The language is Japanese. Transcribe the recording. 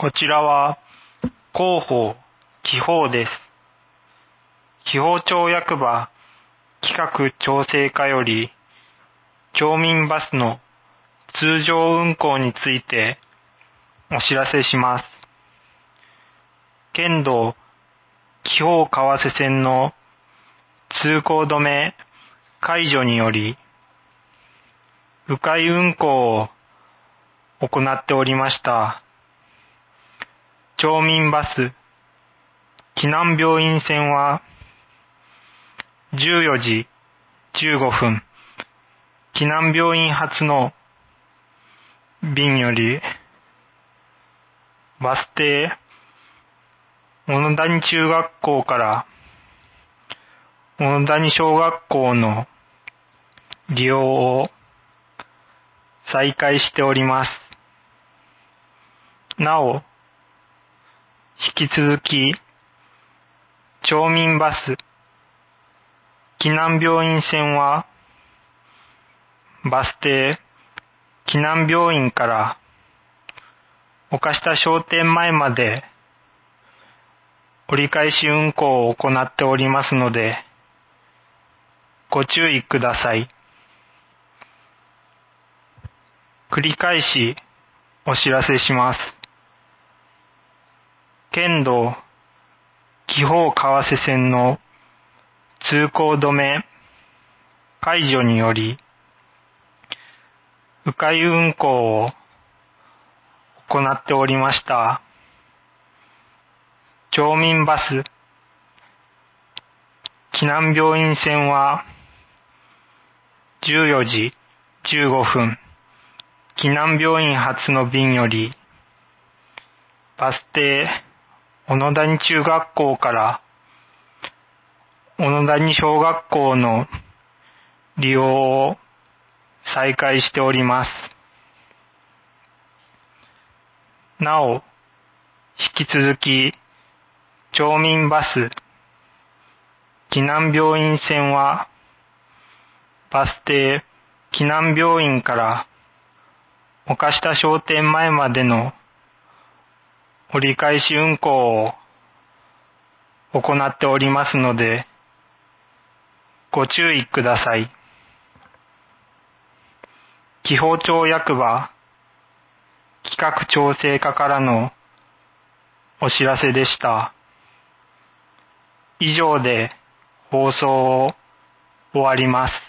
こちらは広報、気泡です。気泡町役場企画調整課より町民バスの通常運行についてお知らせします。県道気泡川瀬線の通行止め解除により迂回運行を行っておりました町民バス紀南病院線は14時15分紀南病院発の便よりバス停小野谷中学校から小野谷小学校の利用を再開しております。なお、引き続き町民バス紀南病院線はバス停紀南病院から岡下商店前まで折り返し運行を行っておりますのでご注意ください。繰り返しお知らせします。県道気泡川瀬線の通行止め解除により迂回運行を行っておりました町民バス紀南病院線は14時15分紀南病院発の便よりバス停小野谷中学校から小野谷小学校の利用を再開しております。なお、引き続き町民バス紀南病院線はバス停紀南病院から岡下商店前までの折り返し運行を行っておりますのでご注意ください。気泡町役場企画調整課からのお知らせでした。以上で放送を終わります。